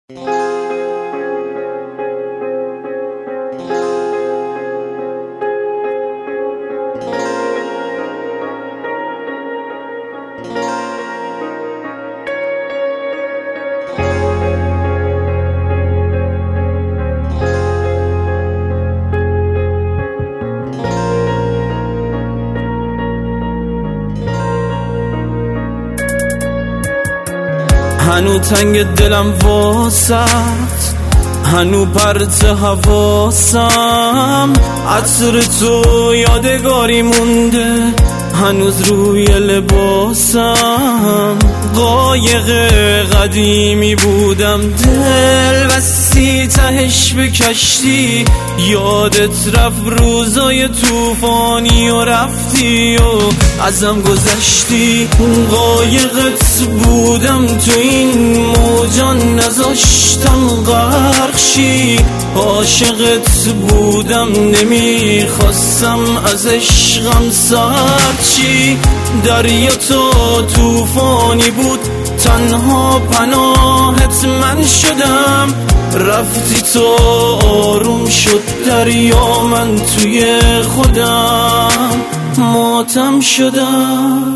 هنو تنگ دلم واسط، هنو پرت حواسم، عطر تو یادگاری مونده هنوز روی لباسم. قایق قدیمی بودم دل بستی تهش به کشتی، یادت رفت روزای توفانی و رفتی و ازم گذشتی. قایقت بودم تو این موجان نذاشتم غرق شی، عاشقت بودم نمیخواستم از عشقم سرد چی. دریا تو توفانی بود تنها پناهت من شدم، رفتی تو آروم شد دریا من توی خودم ماتم شدم.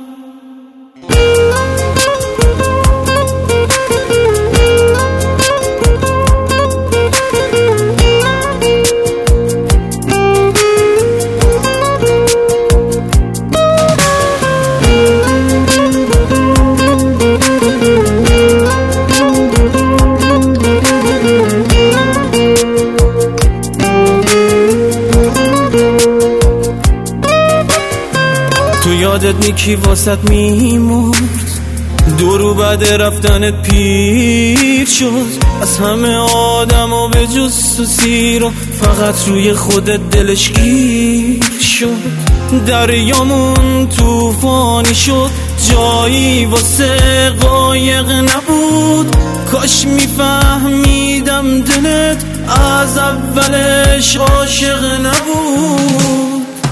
تو یادت نیکی واسط میمورد، دورو بعد رفتنت پیر شد. از همه آدم و به جز تو سیر و فقط روی خودت دلش گیر شد. دریامون توفانی شد جایی واسه قایق نبود، کاش میفهمیدم دلت از اولش عاشق نبود.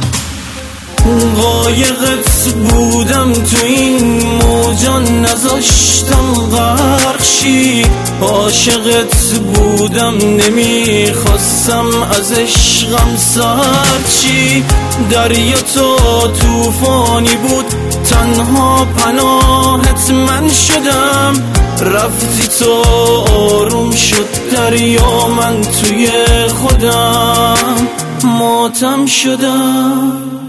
قایقت بودم تو این موجان نذاشتم غرق شی، عاشقت بودم نمیخواستم از عشقم سرد چی. دریا تو توفانی بود تنها پناهت من شدم، رفتی تو آروم شد دریا من توی خودم ماتم شدم.